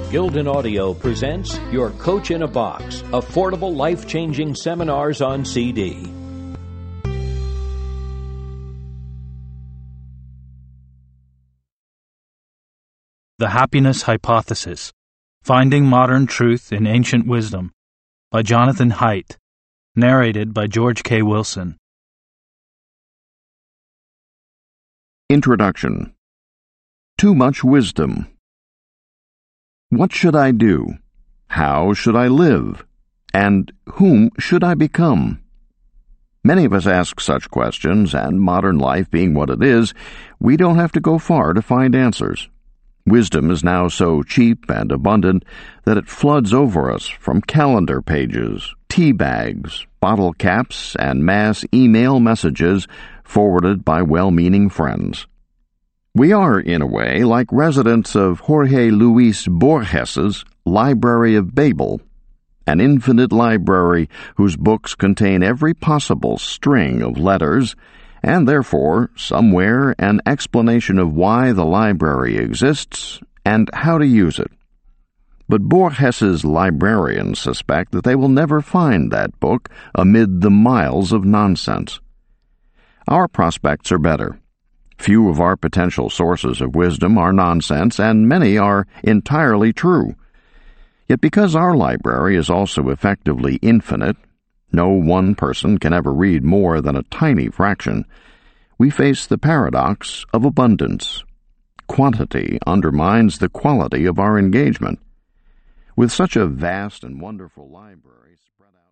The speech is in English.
Gildan Audio presents Your Coach in a Box, affordable, life-changing seminars on CD. The Happiness Hypothesis, Finding Modern Truth in Ancient Wisdom, by Jonathan Haidt, narrated by George K. Wilson. Introduction. Too much wisdom. What should I do? How should I live? And whom should I become? Many of us ask such questions, and modern life being what it is, we don't have to go far to find answers. Wisdom is now so cheap and abundant that it floods over us from calendar pages, tea bags, bottle caps, and mass email messages forwarded by well-meaning friends. We are, in a way, like residents of Jorge Luis Borges's Library of Babel, an infinite library whose books contain every possible string of letters, and therefore, somewhere, an explanation of why the library exists and how to use it. But Borges's librarians suspect that they will never find that book amid the miles of nonsense. Our prospects are better. Few of our potential sources of wisdom are nonsense, and many are entirely true. Yet because our library is also effectively infinite, no one person can ever read more than a tiny fraction, we face the paradox of abundance. Quantity undermines the quality of our engagement. With such a vast and wonderful library spread out